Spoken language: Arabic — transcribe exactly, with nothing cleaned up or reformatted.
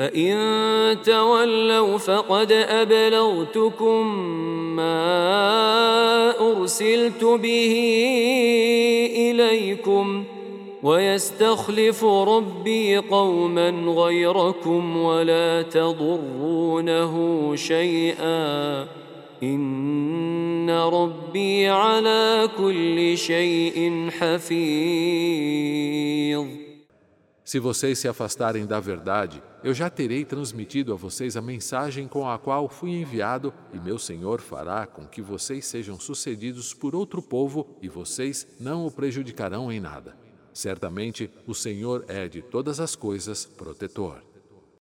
فإن تولوا فقد أبلغتكم ما أرسلت به إليكم ويستخلف ربي قوما غيركم ولا تضرونه شيئا إن ربي على كل شيء حفيظ. Se vocês se afastarem da verdade, eu já terei transmitido a vocês a mensagem com a qual fui enviado, e meu Senhor fará com que vocês sejam sucedidos por outro povo e vocês não o prejudicarão em nada. Certamente, o Senhor é de todas as coisas protetor.